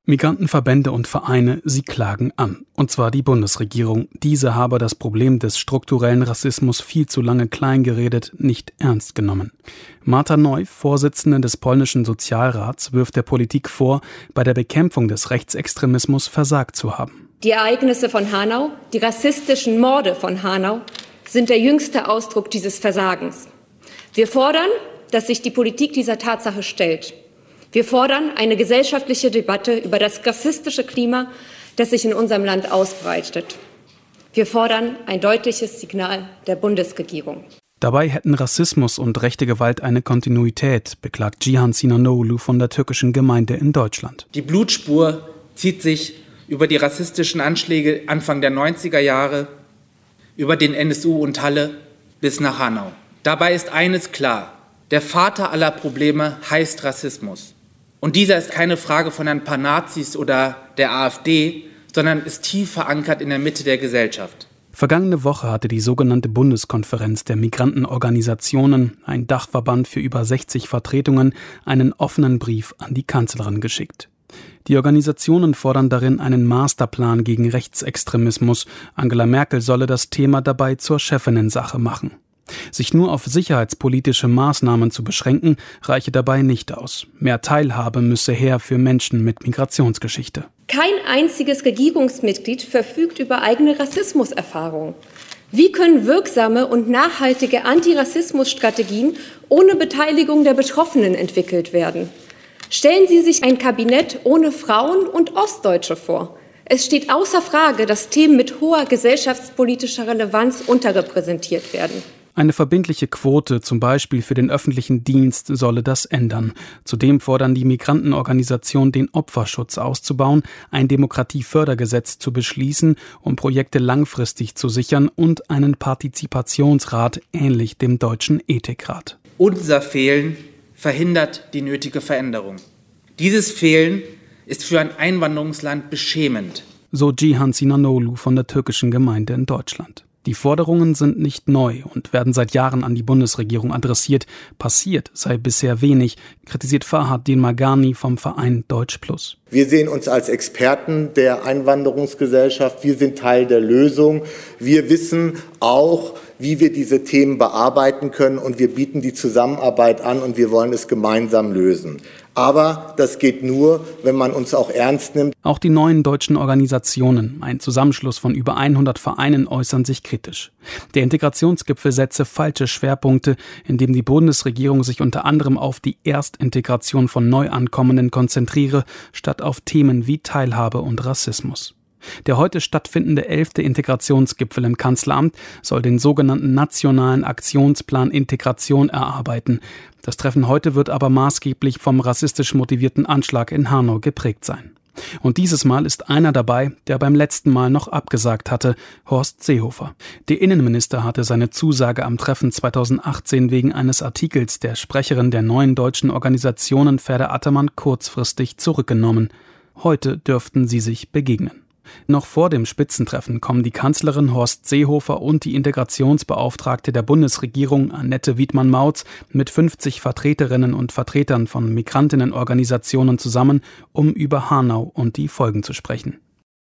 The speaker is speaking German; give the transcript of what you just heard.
Migrantenverbände und Vereine, sie klagen an. Und zwar die Bundesregierung. Diese habe das Problem des strukturellen Rassismus viel zu lange kleingeredet, nicht ernst genommen. Marta Neu, Vorsitzende des polnischen Sozialrats, wirft der Politik vor, bei der Bekämpfung des Rechtsextremismus versagt zu haben. Die Ereignisse von Hanau, die rassistischen Morde von Hanau, sind der jüngste Ausdruck dieses Versagens. Wir fordern, dass sich die Politik dieser Tatsache stellt. Wir fordern eine gesellschaftliche Debatte über das rassistische Klima, das sich in unserem Land ausbreitet. Wir fordern ein deutliches Signal der Bundesregierung. Dabei hätten Rassismus und rechte Gewalt eine Kontinuität, beklagt Cihan Sinanoğlu von der türkischen Gemeinde in Deutschland. Die Blutspur zieht sich über die rassistischen Anschläge Anfang der 90er Jahre, über den NSU und Halle bis nach Hanau. Dabei ist eines klar: Der Vater aller Probleme heißt Rassismus. Und dieser ist keine Frage von ein paar Nazis oder der AfD, sondern ist tief verankert in der Mitte der Gesellschaft. Vergangene Woche hatte die sogenannte Bundeskonferenz der Migrantenorganisationen, ein Dachverband für über 60 Vertretungen, einen offenen Brief an die Kanzlerin geschickt. Die Organisationen fordern darin einen Masterplan gegen Rechtsextremismus. Angela Merkel solle das Thema dabei zur Chefinnensache machen. Sich nur auf sicherheitspolitische Maßnahmen zu beschränken, reiche dabei nicht aus. Mehr Teilhabe müsse her für Menschen mit Migrationsgeschichte. Kein einziges Regierungsmitglied verfügt über eigene Rassismuserfahrung. Wie können wirksame und nachhaltige Antirassismusstrategien ohne Beteiligung der Betroffenen entwickelt werden? Stellen Sie sich ein Kabinett ohne Frauen und Ostdeutsche vor. Es steht außer Frage, dass Themen mit hoher gesellschaftspolitischer Relevanz unterrepräsentiert werden. Eine verbindliche Quote, zum Beispiel für den öffentlichen Dienst, solle das ändern. Zudem fordern die Migrantenorganisationen, den Opferschutz auszubauen, ein Demokratiefördergesetz zu beschließen, um Projekte langfristig zu sichern, und einen Partizipationsrat, ähnlich dem deutschen Ethikrat. Unser Fehlen verhindert die nötige Veränderung. Dieses Fehlen ist für ein Einwanderungsland beschämend. So Cihan Sinanoğlu von der türkischen Gemeinde in Deutschland. Die Forderungen sind nicht neu und werden seit Jahren an die Bundesregierung adressiert. Passiert sei bisher wenig, kritisiert Farhad Dilmagani vom Verein Deutsch Plus. Wir sehen uns als Experten der Einwanderungsgesellschaft. Wir sind Teil der Lösung. Wir wissen auch, wie wir diese Themen bearbeiten können, und wir bieten die Zusammenarbeit an und wir wollen es gemeinsam lösen. Aber das geht nur, wenn man uns auch ernst nimmt. Auch die neuen deutschen Organisationen, ein Zusammenschluss von über 100 Vereinen, äußern sich kritisch. Der Integrationsgipfel setze falsche Schwerpunkte, indem die Bundesregierung sich unter anderem auf die Erstintegration von Neuankommenden konzentriere, statt auf Themen wie Teilhabe und Rassismus. Der heute stattfindende 11. Integrationsgipfel im Kanzleramt soll den sogenannten Nationalen Aktionsplan Integration erarbeiten. Das Treffen heute wird aber maßgeblich vom rassistisch motivierten Anschlag in Hanau geprägt sein. Und dieses Mal ist einer dabei, der beim letzten Mal noch abgesagt hatte, Horst Seehofer. Der Innenminister hatte seine Zusage am Treffen 2018 wegen eines Artikels der Sprecherin der neuen deutschen Organisationen Ferda Attermann kurzfristig zurückgenommen. Heute dürften sie sich begegnen. Noch vor dem Spitzentreffen kommen die Kanzlerin Horst Seehofer und die Integrationsbeauftragte der Bundesregierung Annette Wiedmann-Mautz mit 50 Vertreterinnen und Vertretern von Migrantinnenorganisationen zusammen, um über Hanau und die Folgen zu sprechen.